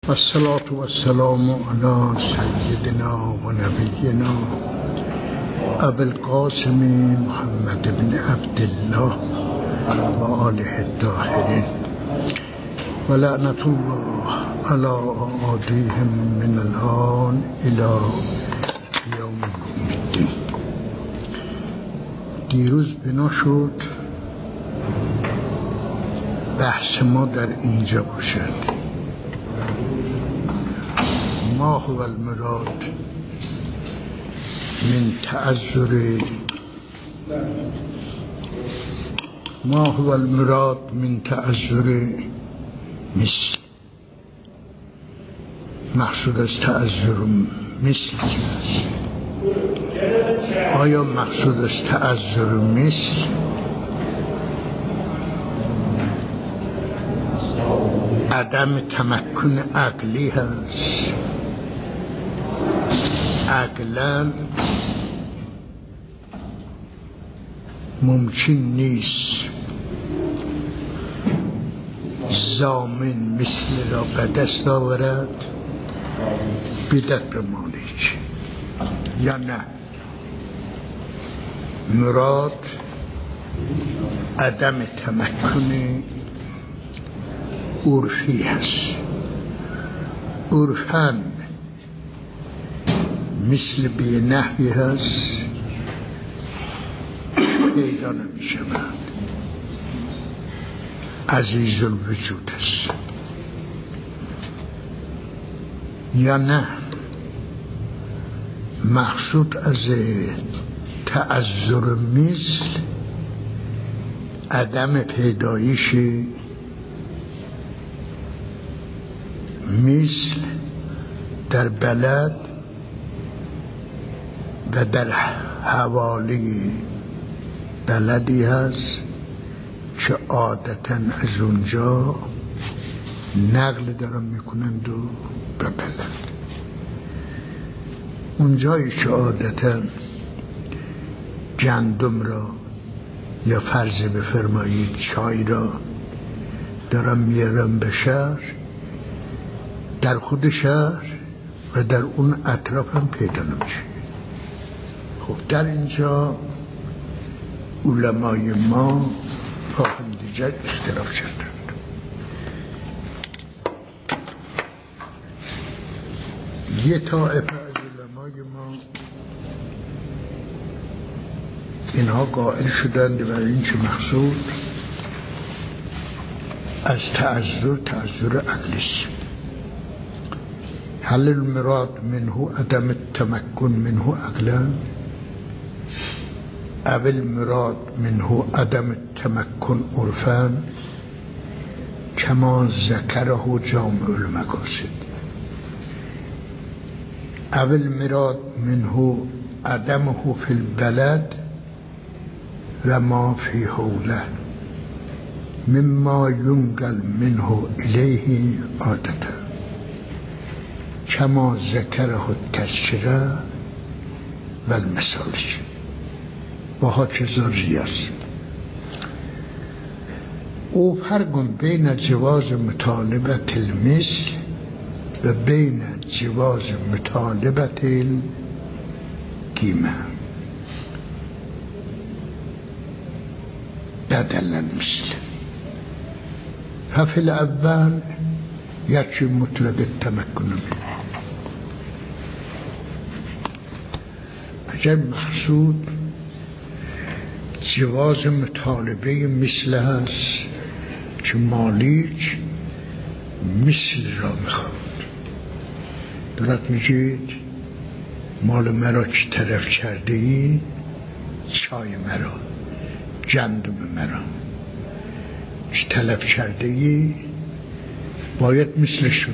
والصلاة والسلام على سيدنا و نبینا ابی القاسم محمد بن عبدالله و آله الطاهرین و لعنت الله علی اعادیهم من الآن الی یوم الدین. دیروز بنا شد بحث ما در اینجا باشد. ما هو المراد من تعذر مثل. مقصود از تعذر مثل چی است؟ آیا مقصود از تعذر مثل عدم تمکن عقلی هست؟ عقلاً ممکن نیست ضامن مثل را به دست آورد بدت به مالک، یا نه مراد عدم تمکن عرفی هست. عرفاً مثل به نحوی هست پیدا نمی شود، عزیز الوجود است، یا نه مقصود از تعذر مثل عدم پیدایش مثل در بلد و در حوالی بلدی هست که عادتاً از اونجا نقل دارن میکنند و به بلد. اونجایی که عادتاً گندم را یا فرض بفرمایید چای را دارن میارن به شهر، در خود شهر و در اون اطراف هم پیدا نمیشه. خب در اینجا علمای ما با هم دیگر اختلاف کردند. یه طایفه از علمای ما اینها قائل شدند برای این که مقصود از تعذر عقلی است. هل المراد منه عدم التمکن منه عقلا او المراد منه عدم التمکن عرفا کما ذکره جامع المقاصد، او المراد منه عدمه فی البلد و ما فی حوله مما ینقل منه الیه عادتا کما ذکره التذکره و المسالک و هاکذا ریاض. او فرق بین جواز مطالبت المثل و بین جواز مطالبت القیمه بدل المثل. ففي الاول یکی مطلق التمکن منه. اگر مقصود جواز مطالبه مثل هست که مالک مثل را میخواد، دارد میگید مال مرا که طرف کرده ای، چای مرا، گندم مرا که طلب کرده ای باید مثل شد.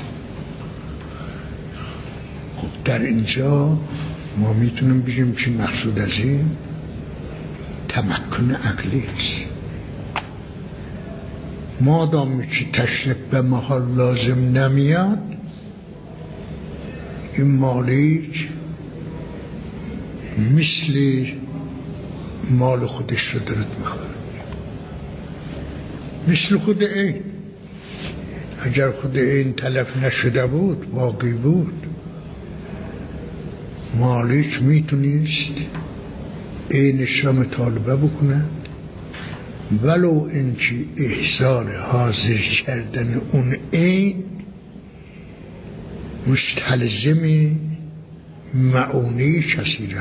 خب در اینجا ما میتونیم بگیم که مقصود از این تمکن عقلی است. مادامی که تشریف به محل لازم نمیاد، این مالک مثل مال خودش رو دارد میخواد، مثل خود این اگر خود این تلف نشده بود، واقعی بود، مالک میتونست اینش را مطالبه بکنند، ولو اینکه احضار حاضر کردن اون این مستلزم معونه کسی را.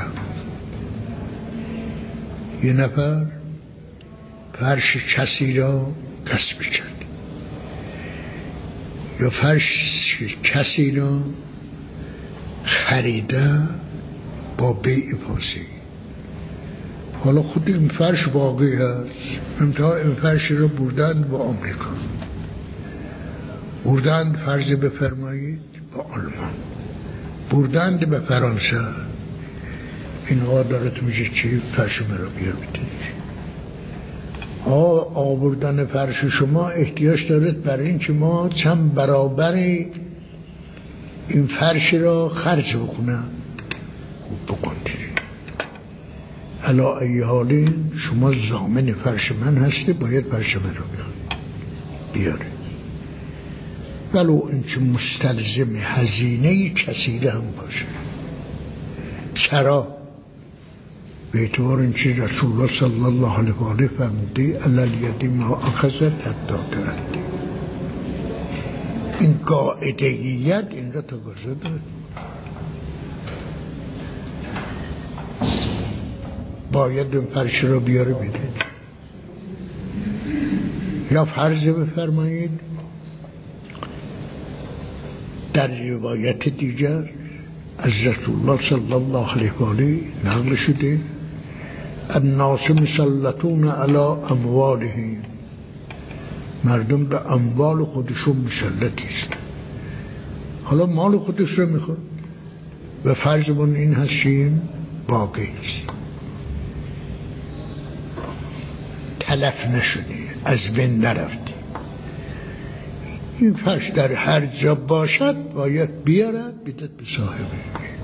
یه نفر فرش کسی را غصب کرد یا فرش کسی را خریده با بیع پاسی. حالا خود این فرش باقی هست، امتحان این فرش را بردند با آمریکا، بردند فرض بفرمایید با آلمان، بردند به فرانسه. این دارت میشه چی؟ فرش مرا بیار بدید. آوردن فرش شما احتیاج دارد برای این که ما چند برابر این فرش را خرج بکنم. خوب بکنید. علا ای حال شما ضامن فرش من هستی، باید فرش من را بیاره. ولو اینکه مستلزم هزینه کثیره هم باشه. چرا؟ به اعتبار اینکه رسول الله صلی الله علیه و آله فرموده علل یدی ما اخذت حتی تردی. این قاعده‌ایت این را تقاضا دارد. باید این فرش را بیاره بدید. یا فرض بفرمایید در روایت دیگر از رسول الله صلی الله علیه و آله نقل شده الناس مسلطون علی اموالهم، مردم به اموال خودشون مسلطی است. حالا مال خودش رو میخواد، به فرضمون این هستیم باقی است، تلف نشده، از بین نرفته. این فرش در هر جا باشد باید بیارد بدهد به صاحبه.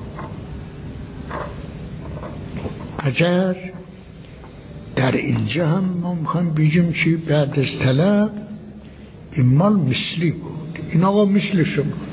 اگر در اینجا هم ما میخوایم بگیم چی؟ بعد از طلب این مال مثلی بود، این آقا مثلش رو میخواد.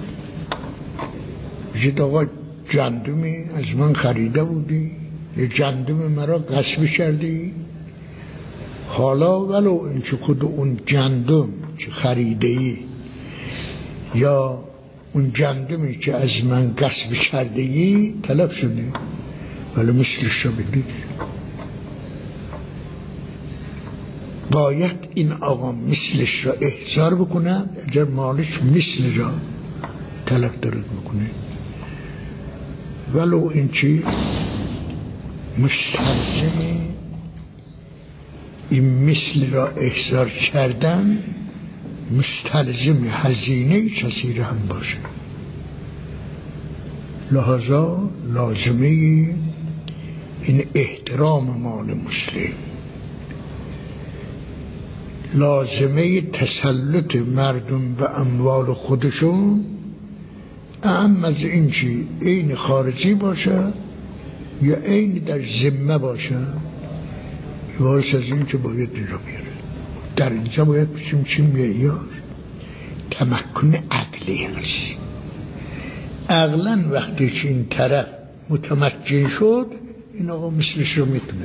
بگید آقا گندمی از من خریده بودی، یه گندم مرا غصب کردی، حالا ولو اینکه خود اون گندم که خریده ای یا اون گندمی که از من غصب کرده ای طلب شده، ولی مثلش رو بدید. باید این آقا مثلش را احضار بکنن. اگر مالش مثل را طلب دارد بکنه، ولو اینکه مستلزم این مثل را احضار کردن مستلزم هزینه کسی را هم باشه. لحاظا لازمه این احترام مال مسلم، لازمه تسلط مردم به اموال خودشون، اهم از این چی این خارجی باشه یا این در ذمه باشه، وارث از این که باید این را بیاره. در اینجا باید بشیم چی معیار تمکن عقلی هست. عقلا وقتی که این طرف متمکن شد این آقا مثلش رو میتونه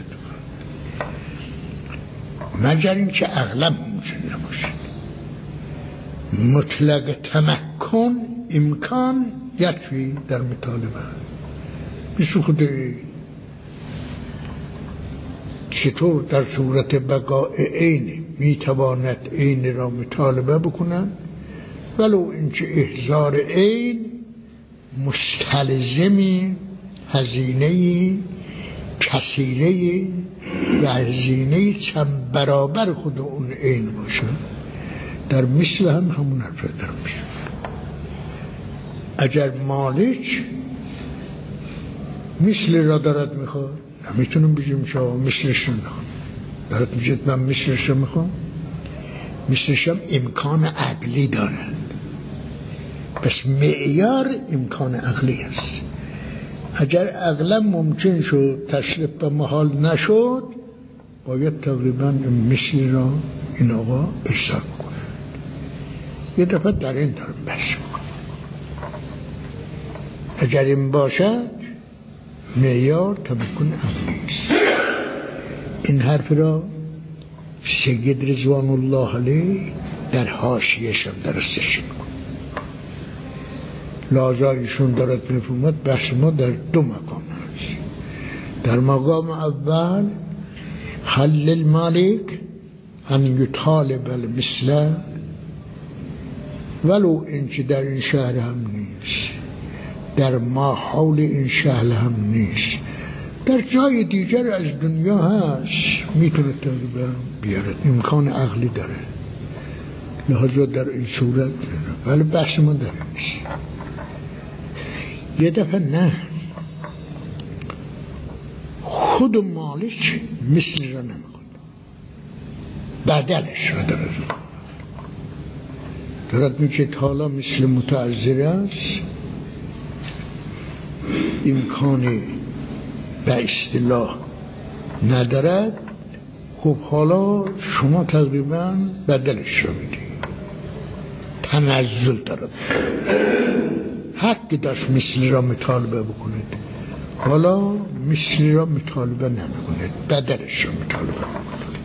مگر این که عقلا ممکن نباشه. مطلق تمکن امکان یکفی در مطالبه. مثل خود چطور در صورت بقاء عین میتواند عین را مطالبه بکنند، ولو اینکه احضار عین مستلزمی هزینه کثیره و هزینه چند برابر خود اون عین باشه. در مثل هم همون حرف دارم میشه. اگر مالک مثل را دارد میخواد، نمیتونم بگیم شما مثلش رو میخوام، دارد میگه من مثلش رو میخوام، مثلش هم امکان عقلی دارد. پس معیار امکان عقلی است. اگر عقلا ممکن شد تشریف به محال نشد، باید تقریبا مثل را این آقا احضار بکنه. یه دفعه در این دارم بحث میکنم. اگر این باشد معیار تا بکن عقلیست. این حرف را سید رضوان الله علیه در حاشیه‌شان درستش میکنه. لازا ایشون دارد میفهمد بحث ما در دو مقام هست. در مقام اول حل المالک ان یطالب المثل ولو اینکه در این شهر هم نیست، در ماحول این شهر هم نیست، در جای دیگر از دنیا هست، میتونه تقریبا بیارد، امکان عقلی داره، لحاظا در این صورت. ولی بحث ما در نیست. یه دفعه نه، خود مالک مثل را نمیکنه، بدلش را دارد میگه حالا مثل متعذر است، امکانی به اصطلاح ندارد، خب حالا شما تقریبا بدلش را میدید. تنزل دارد، حق داشت مثل را مطالبه بکنید، حالا مثل را مطالبه نمیکنید، بدلش را مطالبه بکنید.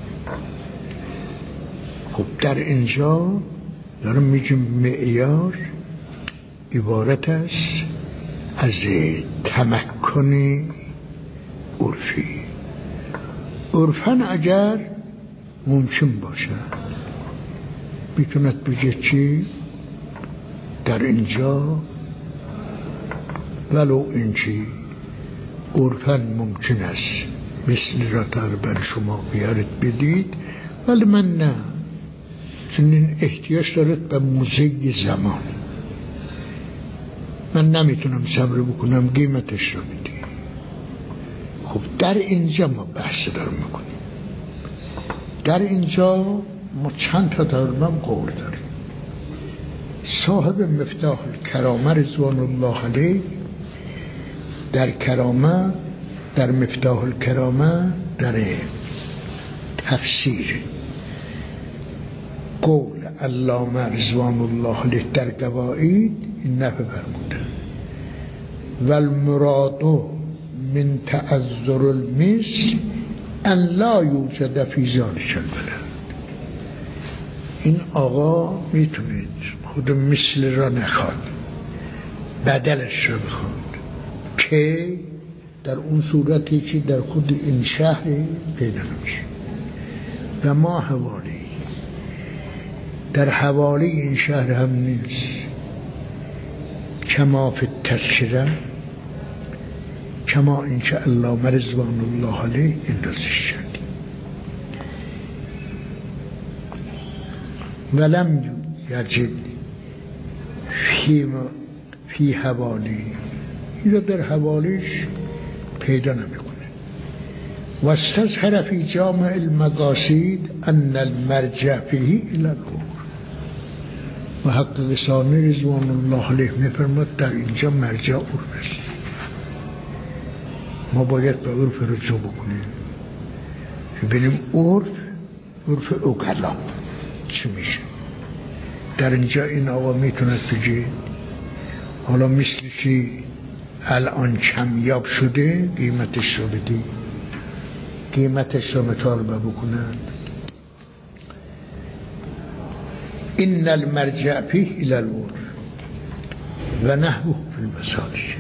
خب در اینجا دارم میگم معیار عبارت است از تمکن عرفی. عرفاً اگر ممکن باشد میتوند بگه چی؟ در اینجا ولو اینچی عرفاً ممکن است مثل را تقریبا شما بیارید بدید، ولی من نه، چون این احتیاج دارد به موزه زمان، من نمیتونم صبر بکنم قیمتش رو بدی. خب در اینجا ما بحث دارم میکنیم. در اینجا ما چند تا تقریبا قول داریم. صاحب مفتاح الکرامه رضوان الله علیه در کرامه، در مفتاح الکرامه، در تفسیر قول علامه رضوان الله علیه در قواعد این نفع فرموده: والمراد من تعذر المثل ان لا یوجد فی ذلک البلد. این آقا میتونید خود مثل را نخواد، بدلش را بخواد، که در اون صورتی که در خود این شهر پیدا نمیشه و ما حوالی در حوالی این شهر هم نیست. کما فی التذکره، کما اینکه علامه رضوان الله علیه این رازش کرد. ولم یجد فی حوالی، این را در حوالیش پیدا نمیکنه. و استظهر فی جامع المقاصد ان المرجع فیه الی العرف. و حق ثانی رضوان الله علیه میفرماد در اینجا مرجع عرف است، ما باید به عرف رجوع بکنیم، ببینیم عرف اوکلا چی میشه. در اینجا این آقا میتوند بگه حالا مثل که الان کمیاب شده قیمتش رو بدی، قیمتش رو مطالبه بکنند. ان المرجع فیه الی العرف و نحوه فی المسالک.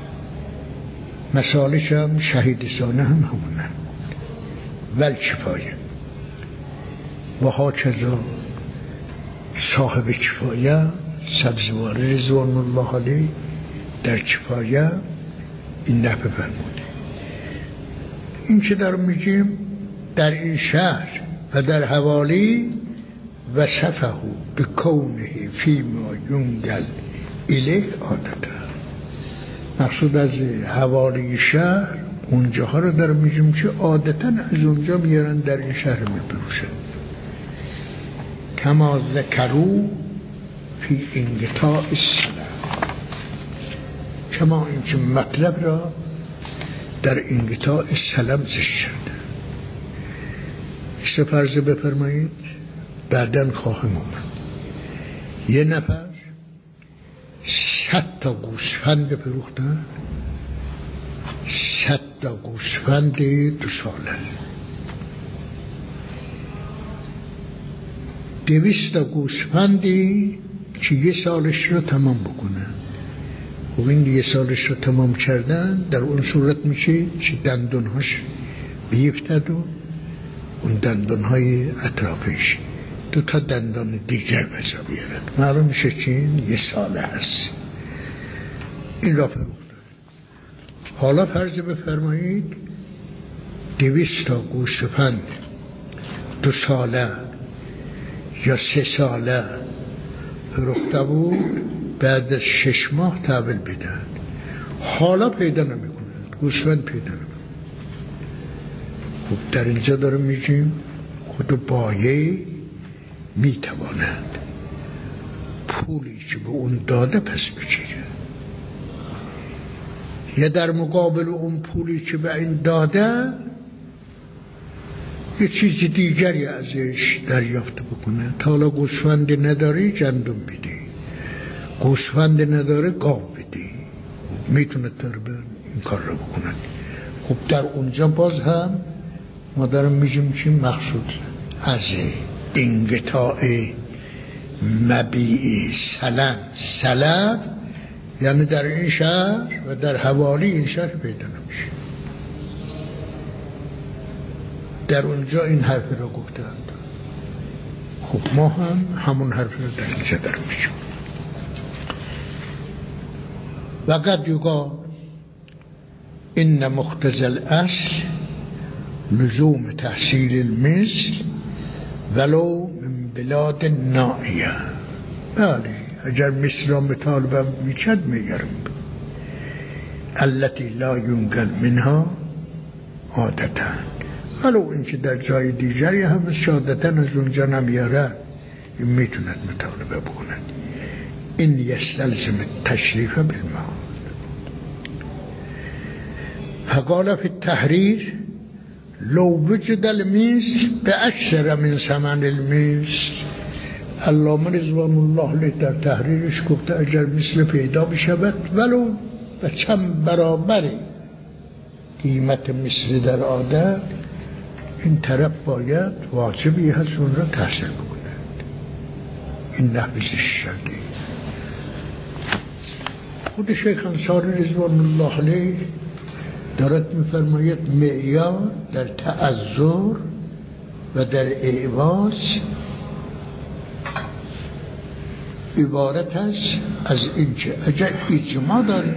مسالک هم شهید ثانه هم همونه. والکفایه و هاکذا صاحب کفایه سبزوار رضوان الله علیه در کفایه این نفع فرموده. این چه در میگیم در این شهر و در حوالی و صفه به کونه فیما ینگل الیه عادته. مقصود از حوالی شهر اونجاها رو در میگیم که عادتا از اونجا میارن در این شهر میبروشن. کما ذکرو فی انقطاع السلام، کما اینکه مطلب را در انقطاع السلام ذکر شده. فرض بفرمایید بعداً خواهم اومد یه نفر 100 تا گوسفند فروختن، 100 تا گوسفند 2 ساله، 200 تا گوسفندی که 1 سالش رو تمام بکنن. خب این 1 سالش رو تمام کردن، در اون صورت میشه که دندونهاش بیفتد و اون دندونهای اطرافش 2 تا دندان دیگر بزا بیارد، معلوم میشه که این 1 ساله هست. این را فروختن. حالا فرض بفرمایید 200 تا گوسفند 2 ساله یا 3 ساله فروخته بود، بعد از 6 ماه تحویل بدن. حالا پیدا نمیکنند، گوسفند پیدا نمیکنند. خب در اینجا دارم میگیم خود بایع میتواند پولی که به اون داده پس بگیره، یا در مقابل اون پولی که به این داده یه چیز دیگری ازش دریافت بکنه. تا حالا گوسفند نداری گندم بدی، گوسفند نداره گاو بدی، میتونه تقریبا این کار رو بکنه. خب در اونجا باز هم ما دارم میگیم که مقصود از انقطاع مبیع سلب یعنی در این شهر و در حوالی این شهر پیدا نمیشه. در اونجا این حرف رو گفتند. خب ما هم همون حرف رو در اینجا دارم میگیم. و قد یقال ان مقتضی الاصل لزوم تحصیل المثل ولو من بلاد نائیه. بله، اگر مثل را مطالبه میکرد میگرم التي لا ينقل منها عادتا، ولو اینکه در جای دیگری هم عادتا از اونجا نمیارن، این میتوند مطالبه بکند. این یستلزم التشریف بالمال. فقال في التحرير لو وجد المثل بأكثر من ثمن المثل. علامه رضوان الله علیه در تحریرش گفته اگر مثل پیدا بشود ولو به چند برابر قیمت مثل در عادت، این طرف باید واجبی هست اون را تحصیل بکند. این نحویزش شده. خود شیخ انصاری رضوان الله علیه دارد میفرماید معیار در تعذر و در اعواز عبارت است از اینکه اگر اجماع داره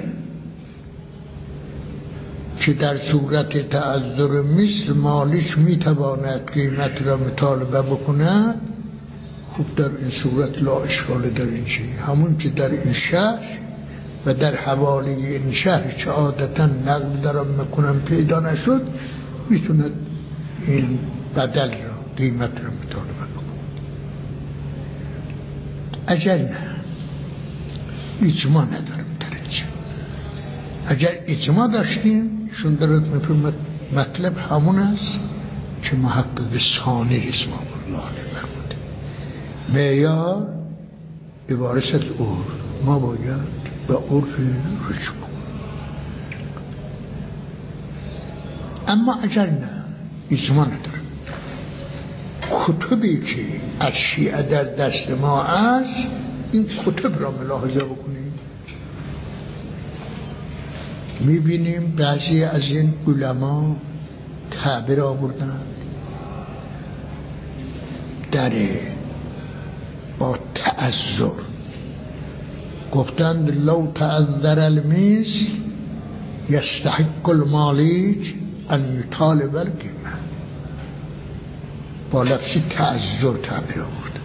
که در صورت تعذر مثل مالک میتواند قیمت را مطالبه بکند، خب در این صورت لا اشکال در این چی، همون که در این شهر و در حوالی این شهر که عادتا نقل دارم میکنم پیدا نشد، میتوند این بدل را قیمت را مطالبه بکند. اگر نه اجماع ندارم در اینجا. اگر اجماع داشتیم ایشون دارد میفرماید مطلب همون است که محقق ثانی رضوان الله علیه فرموده. معیار عبارت از عرف، ما باید به عرف رجوع. اما اگر نه اجماع ندارم، کتبی که از شیعه در دست ما است، این کتب را ملاحظه بکنیم، میبینیم بعضی از این علما تعبیر آوردن در با تعذر، گفتند لو تعذر المثل یستحق المالک ان یطالب القیمه. با لفظ تعذر تعبیر آورد.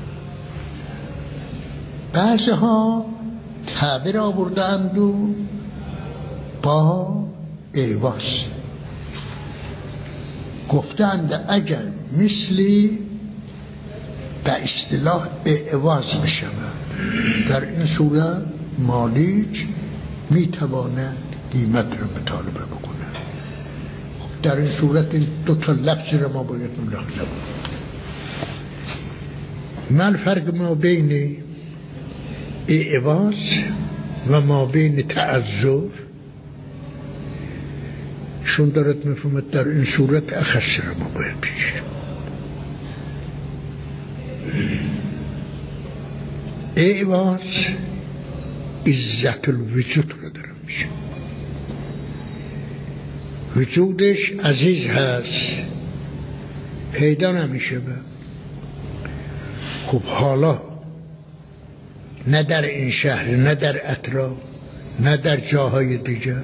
بعضها تعبیر آوردند و با ایواز گفتند اگر مثلی به اصطلاح ایواز بشود، در این صورت مالک میتواند قیمت را مطالبه بکنه. در این صورت این 2 تا لفظ را ما باید ملاحظه بکنیم. ما الفرق ما بین اعواز و ما بین تعذر شون دارد میفهمد در این صورت اخص را ما باید بگیریم. اعواز عزت الوجود رو دارم میشه، وجودش عزیز هست، پیدا نمیشه. خب حالا نه در این شهر، نه در اطراف، نه در جاهای دیگر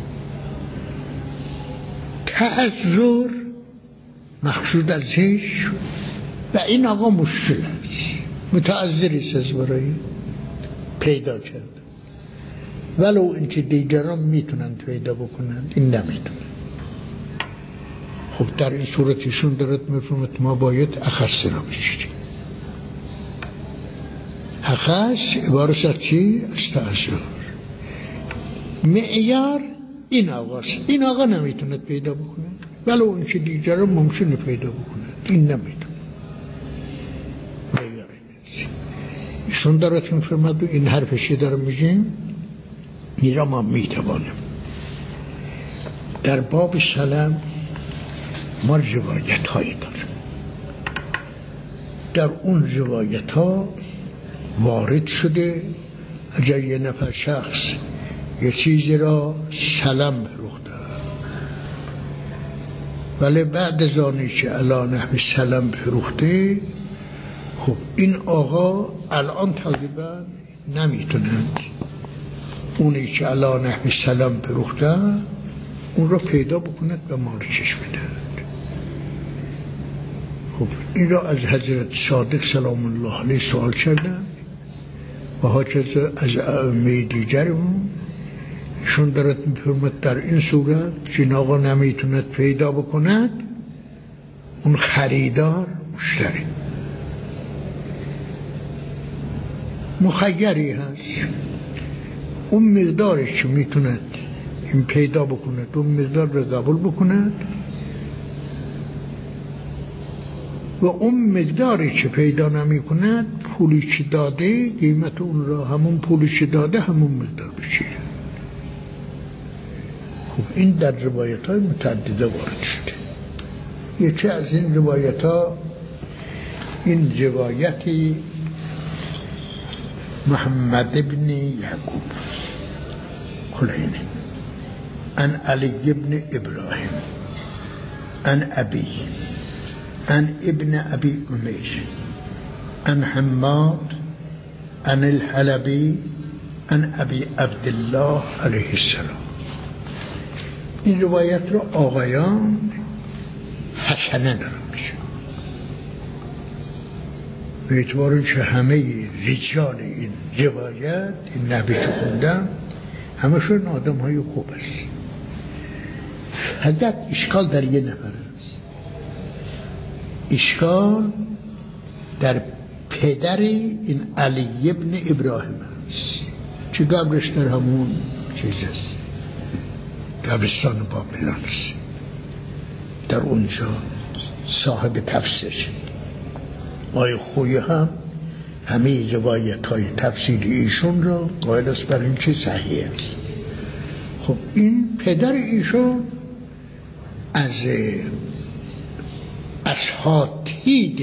تعذر مقصود ازش و این آقا مشکل است، متعذری است برای پیدا کرد، ولو اینکه دیگران میتونن پیدا بکنن این نمیتونن. خب در این صورتشون دارد میفهمد ما باید اخص را بچیریم. اخص عبارت از چی؟ از تعذر. معیار این آقاست، این آقا نمیتوند پیدا بکنه ولو اون که دیگران ممکنه پیدا بکنه، این نمیتونه. معیار این ایشون دارد میفرماد و این حرفشی دارم میگیم این را ما میتوانیم. در باب سلام ما روایت هایی داریم، در اون روایت ها وارد شده اگر یه نفر شخص یه چیزی را سلام فروخته ولی بعد از آنی که علی نحو سلام فروخته، خب این آقا الان تقریبا نمیتونند اونی که علی نحو سلام فروخته اون را پیدا بکند و مالکش بدهد. خب این را از حضرت صادق سلام الله علیه سوال کردن و هاکذا از ائمه دیگرمون. ایشون دارد میفرماد در این صورت که این آقا نمیتوند پیدا بکند، اون خریدار مشتری مخیری هست، اون مقدارش که میتوند این پیدا بکند اون مقدار رو قبول بکند و اون مقداری که پیدا نمی کند پولی که داده قیمت اون را همون پولی که داده همون مقدار بشیره. خب این در روایت های متعدده وارد شده. یکی از این روایت ها این روایتی محمد ابن یعقوب کلینی عن علی ابن ابراهیم عن ابی عن ابن ابي أمير عن حماد عن الحلبي عن ابي عبد الله علیه السلام. این روایت رو آقایان حسنه دارن میشه به اعتبار که همه رجال این روایت این نبی که خوندن همشون آدم های خوب است. فقط اشکال در یه نفر، اشکال در پدر این علی ابن ابراهیم است که قبرش در همون چیز است، قبرستان بابلان است. در اونجا صاحب تفسیر آقای خویی هم همه روایت های تفسیری ایشون را قائل است بر این چه صحیح است. خب این پدر ایشون از اساتید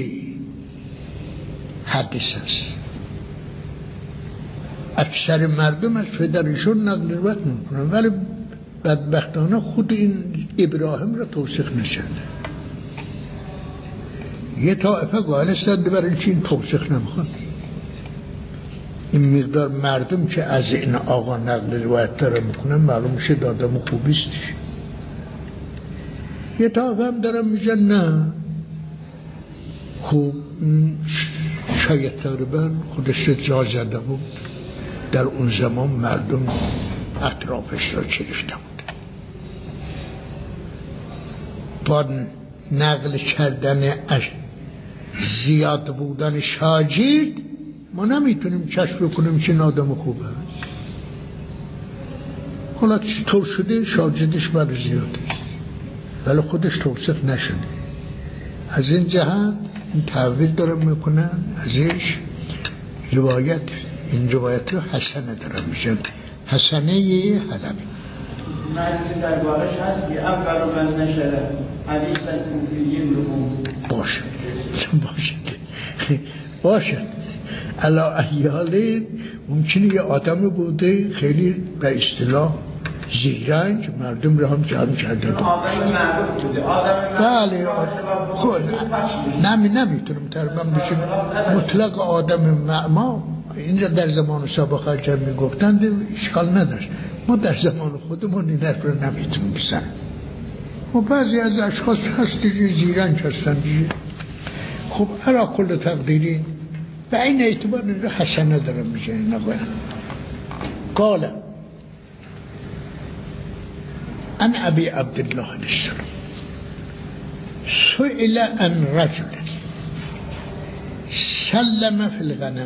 حدیث است. اکثر مردم از پدرشون نقل روایت میکنن ولی بدبختانه خود این ابراهیم را توثیق نشده. یه طائفه قائل هستند برای اینکه این توثیق نمیخواد. این مقدار مردم که از این آقا نقل روایت داره میکنن معلوم میشه آدم خوبی است. یه طائفه هم دارن میگن نه، خوب شاید تقریبا خودش جا زده بود، در اون زمان مردم اطرافش را گرفته بود. با نقل کردن زیاد بودن شاگرد ما نمیتونیم کشف کنیم که آدم خوب است. حالا چطور شده شاگردش بر زیاد است ولی خودش توصیف نشده. از این جهت این تعبیر دارم میکنن ازش روایت این روایت رو حسنه دارم میشن، حسنه حلبی. معنی دربارش هست که اول من نشره حدیث کوفیین رو باشه علا احیاله ممکنه یه آدم بوده خیلی به اصطلاح زیرنج، مردم رو هم جمع کرده آدم معروف بوده، بله خود نمیتونم ترجمه بشه مطلق آدم معما. اینجا در زمان سابقه که میگفتند اشکال نداشت، ما در زمان خودمون این حرف رو نمیتونیم بزنیم. و بعضی از اشخاص هست دیگه زیرنج هستن دیگه. خب علا کل تقدیرین به این اعتبار این رو حسنه دارم میشه. قال عن ابي عبد الله السلام سئل عن رجل سلم في الغنم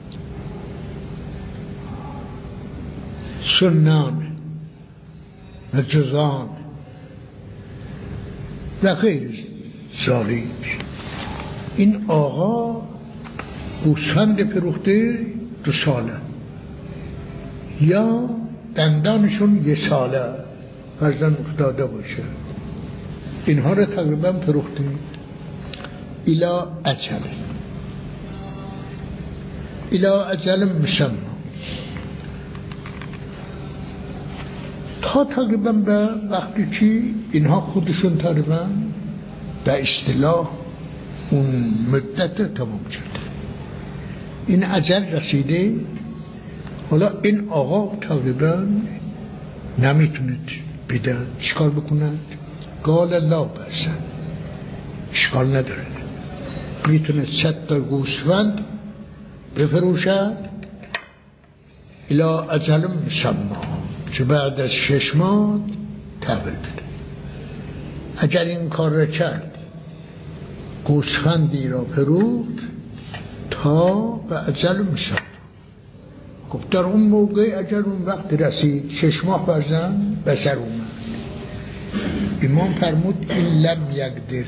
سنان و جزان و غیر ذالک. این آقا گوسفند فروخته 2 ساله یا دندانشون 1 ساله فرزن افتاده باشه، اینها رو تقریبا فروخته الی اجل مسمى تا تقریبا به وقتی که اینها خودشون تقریبا به اصطلاح اون مدت تمام شده، این اجل رسیده. حالا این آقا تقریبا نمیتونه بده، چیکار بکنند؟ قال لا بأس، اشکال نداره، میتونه 100 تا گوسفند بفروشد الی اجل مسمى که بعد از 6 ماه تحویل بده. اگر این کار را کرد، گوسفندی را فروخت تا به اجل مسمى. خب در اون موقع اگر اون وقت رسید 6 ماه برزن بسر اومد، امام فرمود این لم یقدر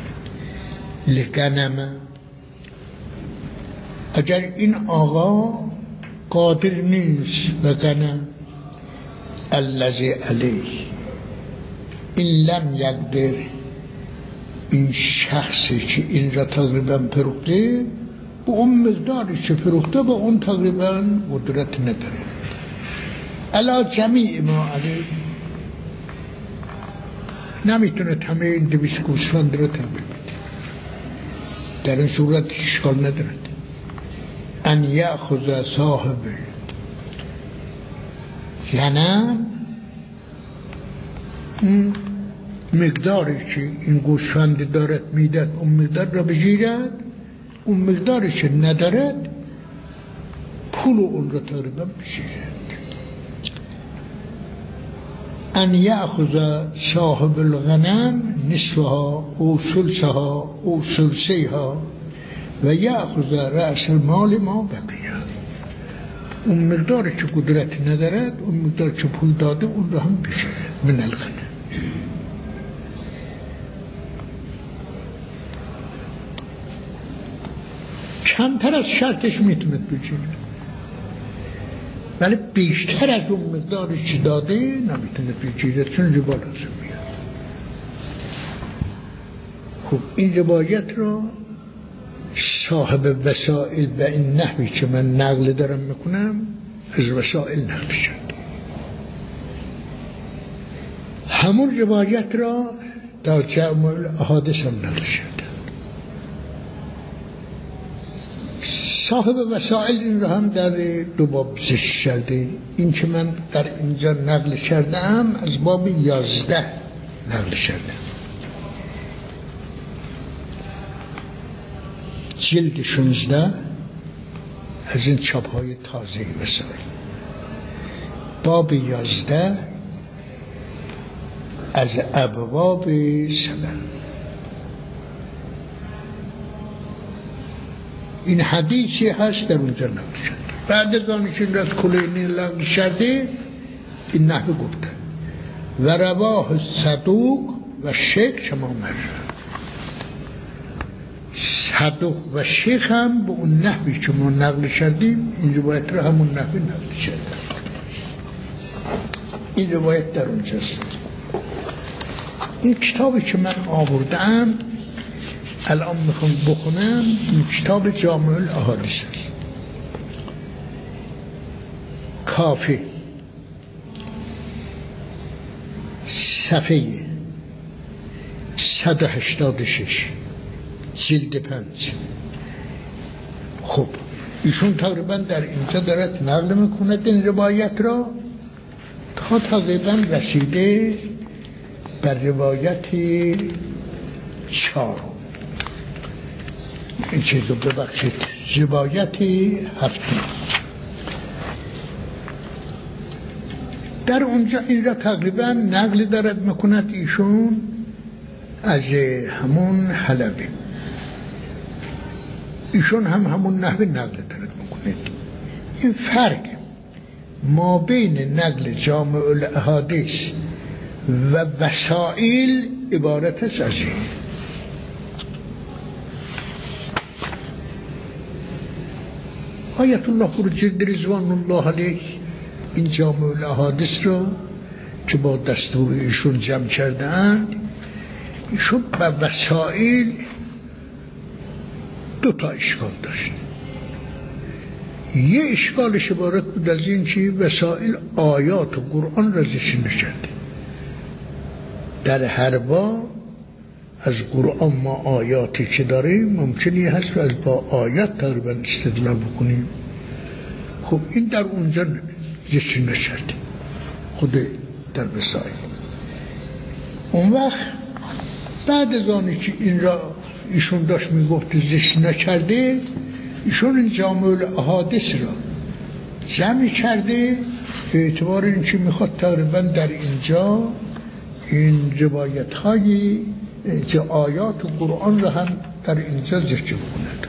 لغنم، اگر این آقا قادر نیست به غنم الذی علیه، این لم یقدر، این شخصی که این را تقریبا فروخته به اون مقداری که فروخته به اون تقریبا قدرت نداره علا جمیع ما علیه، نمیتونه همه این 200 گوسفند رو تحویل بده. در این صورت اشکال نداره ان یأخذ صاحب غنم مقداری که این گوسفند دارد میداد اون مقدار را بگیرد، اون مقداری که ندارد پول اون را تقریبا بگیرد. ان یأخذ صاحب الغنم نصفها او ثلثها او ثلثیها و یأخذ رأس المال ما بقیه، اون مقداری که قدرت ندارد اون مقدار که پول داده اون را هم بگیرد من الغنم. کمتر از شرطش میتوند بگیره، ولی بیشتر از اون مقداری که داده نمیتونه بگیره چون ربا لازم میاد. خب این روایت رو صاحب وسائل به این نحوی که من نقل دارم میکنم از وسائل نقل شد. همون روایت را در جامع الاحادیث هم نقل شد. صاحب وسائل این رو هم در 2 باب ذکر کرده. این که من در اینجا نقل کردم از باب 11 نقل کردم، جلد 16 از این چاپ های تازه وسائل، باب 11 از ابواب سلام. این حدیثی هست در اونجا نقل شد. بعد از آنی که از کلینی نقل شده این نحو گفته و رواه صدوق و شیخ شما مرد صدوق و شیخ هم به اون نحوی که ما نقل کردیم این روایت رو همون نحوی نقل کردن. این روایت در اونجاست. این کتابی که من آوردم الان میخوام بخونم، این کتاب جامع الاحادیث است. کافی صفحه 186 جلد 5. خب ایشون تقریبا در اینجا دارد نقل میکنه این روایت را تا تقریبا رسیده بر روایت 4. این چیزو ببخشید، روایت 7. در اونجا این را تقریبا نقل دارد میکند ایشون از همون حلبی. ایشون همون نحوی نقل دارد میکنه. این فرق ما بین نقل جامع الاحادیث و وسائل عبارت است از این. آیت الله برجرد رضوان الله علیه این جامع الاحادیث رو که با دستور ایشون جمع کردن، ایشون به وسائل 2 اشکال داشت. یه اشکالش عبارت بود از این که وسائل آیات و قرآن را ذکر نکرده. در هر باب از قرآن ما آیاتی که داریم ممکنی هست و از با آیات تقریبا استدلال بکنیم. خب این در اونجا ذکر نکرده خود در وسائل. اون وقت بعد از آنی که این را ایشون داشت میگفت ذکر نکرده، ایشون این جامع الاحادیث را جمع کرده به اعتبار این که میخواد تقریبا در اینجا این روایت های آیات و قرآن را هم در اینجا ذکر بکند.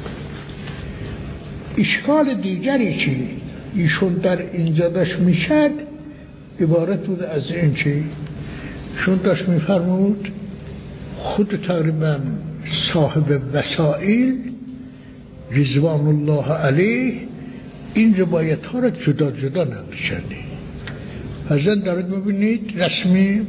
اشکال دیگری که ایشون در اینجا داشت میشد عبارت بود از این که ایشون داشت میفرمود خود تقریبا صاحب وسائل رضوان الله علیه این روایت ها را جدا جدا نقل کرده. حضرت دارد ببینید رسمی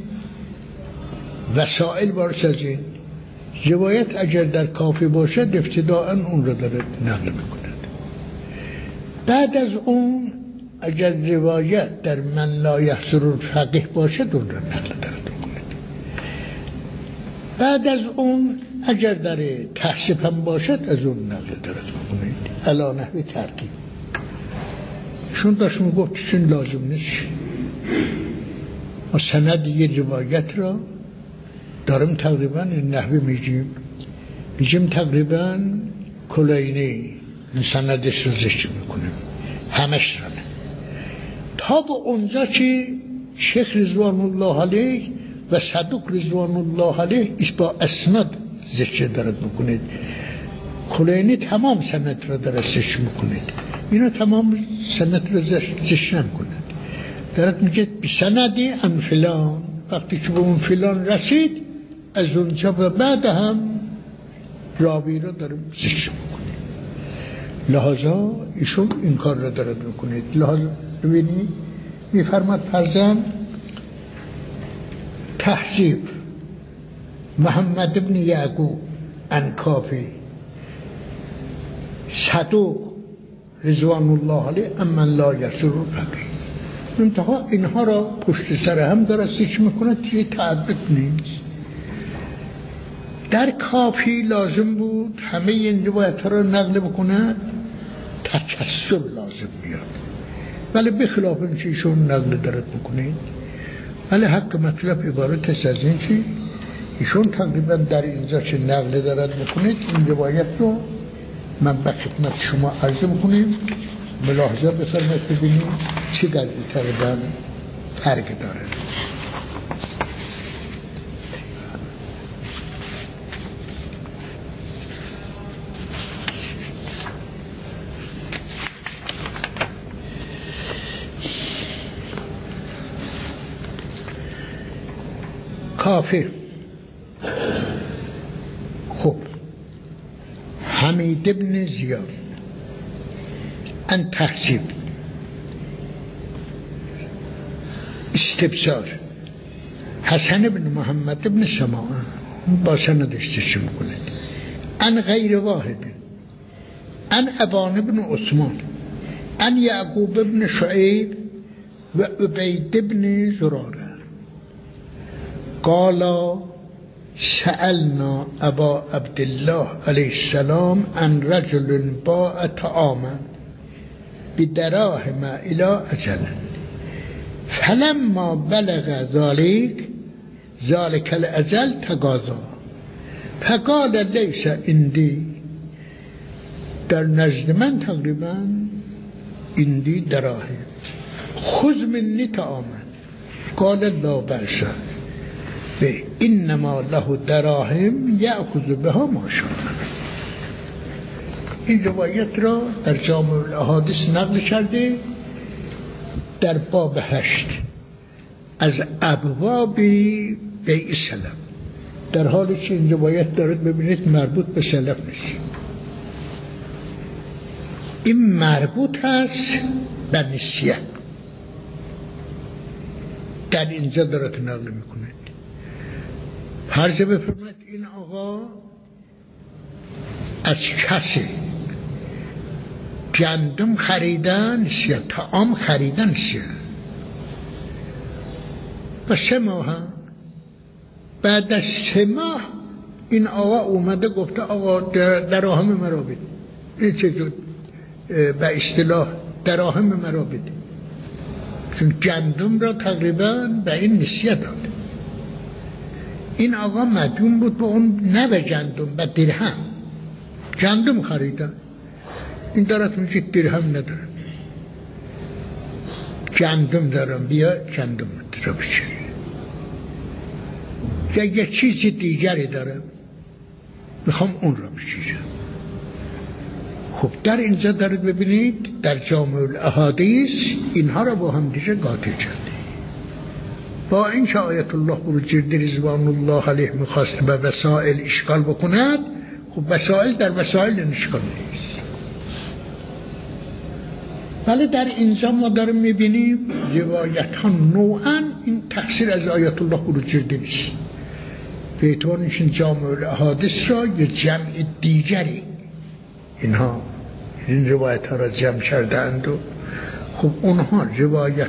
وسائل بارش از این روایت اگر در کافی باشد ابتداءً اون را دارد نقل میکند. بعد از اون اگر روایت در من لا یحصر الفقیه باشد اون را نقل دارد میکند. بعد از اون اگر در تحصیب هم باشد از اون نقل دارد میکنید علی نحو ترتیب. چون داشت میگفت چون لازم نیست ما سند یه روایت را دارم تقریبا این نحوی میگیم تقریبا کلینی سندش رو ذکر میکنیم همش را نه تا به اونجا که شیخ رضوان الله علیه و صدوق رضوان الله علیه ایش با اسناد ذکر دارد میکنید. کلینی تمام سند را دارد ذکر میکنید، اینا تمام سند را ذکر نمیکنند. دارد میگه بسندی عن فلان، وقتی که به اون فلان رسید از اونجا به بعد هم راوی را دارم ذکر میکنید. لحاظا ایشون این کار را دارد میکنید. لحاظا ببینید میفرماد فرزن تحصیب محمد ابن یعقوب عن کافی صدوق رضوان الله علیه اما لا یحصر الفقیه. منتها اینها را پشت سر هم داره ذکر میکنه که تعدد نیست. در کافی لازم بود همه این روایت را نقل بکنه، تکسر لازم میاد، ولی بخلاف این که ایشون نقل دارد میکنه. ولی حق مطلب عبارت است از این که ایشون تقریبا در اینجا که نقل دارد میکنه این روایت رو من به خدمت شما عرض میکنیم، ملاحظه بفرمایید ببینید چی در این تقریبا فرق داره. کافی خب حمید ابن زیاد ان تحصیب استبصار حسن ابن محمد ابن سماع با سندش چه میکنه ان غیر واحد ان ابان ابن عثمان ان یعقوب ابن شعیب و عبید ابن زراره قال سألنا ابا عبدالله علیه السلام عن رجل باع طعاما بدراهم الى اجل فلما بلغ ذلك الاجل تقاضى فقال ليس عندي در نزد من تقریبا عندي دراهم خذ مني طعاما قال لا بأس به انما له دراهم یأخذ بها ما شاء. این روایت را در جامع الاحادیث نقل کرده در باب 8 از ابواب بیع سلم، در حالی که این روایت دارد ببینید مربوط به سلم نیست، این مربوط هست به نسیه. در اینجا دارد نقل میکنه. فرض بفرمایید این آقا از کسی گندم خریدن یا طعام خریدن و 3 ماه بعد از 3 ماه این آقا اومده گفته آقا دراهم مرا بده. این چجور به اصطلاح دراهم مرا بده، چون گندم را تقریبا به این نسیه داده. این آقا مدیون بود به اون، نه به گندم، به درهم. گندم خریدن، این دارد میگه درهم ندارم، گندم دارم، بیا گندم را بچه، یا یه چیز دیگری دارم میخوام اون را بچیرم. خب در اینجا دارید ببینید در جامع الاحادیث اینها را با هم دیگه قاطع کرده. با این که آیت الله بروجردی رضوان الله علیه میخواست به وسائل اشکال بکند، خب وسائل در وسائل اشکال نیست. ولی در اینجا ما داریم میبینیم روایت ها نوعا این تقصیر از آیت الله بروجردی نیست، به اعتبار این جامع الاحادیث را یه جمع دیگری اینها این روایت ها را جمع کردند و خب اونها روایت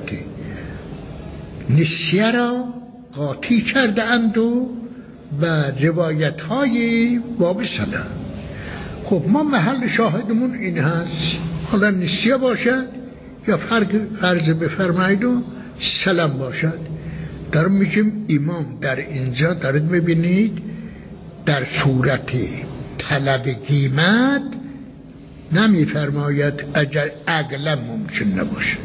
نسیه را قاطی کرده اند و روایت های باب سلم. خب ما محل شاهدمون این هست، حالا نسیه باشد یا فرض بفرمایید و سلم باشد. در میگیم امام در اینجا دارید ببینید در صورت طلب قیمت نمیفرماید اگر عقلا ممکن نباشد.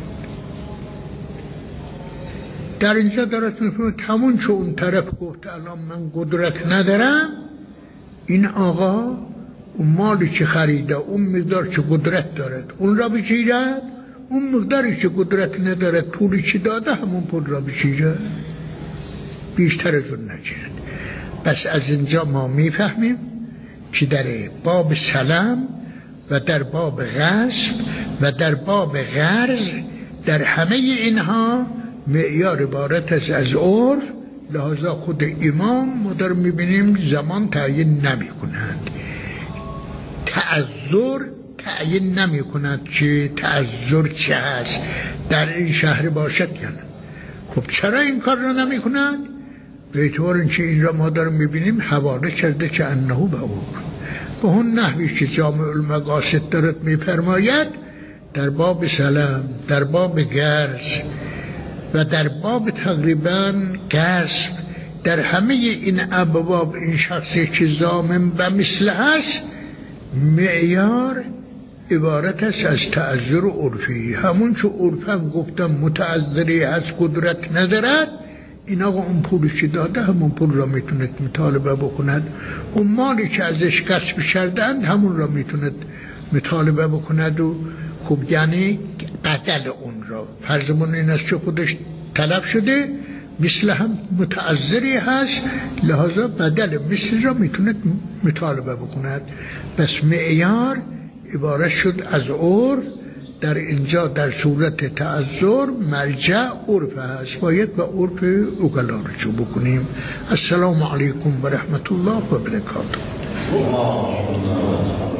در اینجا دارد میفرماید همون چه اون طرف گفت الان من قدرت ندارم، این آقا اون مالی که خریده اون مقدار که قدرت دارد اون را بگیرد، اون مقداری که قدرت ندارد پولی که داده همون پول را بگیرد، بیشتر از اون نگیرد. پس از اینجا ما میفهمیم که در باب سلم و در باب غصب و در باب قرض در همه اینها معیار عبارت است از عرف، لحاظا خود امام ما در میبینیم زمان تعیین نمی کنند، تعذر تعیین نمی کند که تعذر چه هست، در این شهر باشد یا نه. خب چرا این کار را نمی کند؟ به اعتبار اینکه این را ما در میبینیم حواله کرده که انه به عرف، به اون نحوی که جامع المقاصد دارد میفرماید در باب سلم، در باب قرض و در باب تقریبا غصب، در همه این ابواب این شخصی که ضامن و مثل هست معیار عبارت است از تعذر عرفی. همون که عرفم گفتم متعذری از قدرت ندارد، این آقا اون پولی که داده همون پول را میتوند مطالبه بکند، اون مالی که ازش کسب کردن همون را میتوند مطالبه بکند و خب یعنی بدل اون را، فرضمون این است که خودش طلب شده مثل هم متعذری هست، لحاظا بدل مثل را میتونه مطالبه بکند. پس معیار عبارت شد از عرف. در اینجا در صورت تعذر مرجع عرف هست، باید به عرف عقلا رجوع بکنیم. السلام علیکم و رحمت الله و برکاته.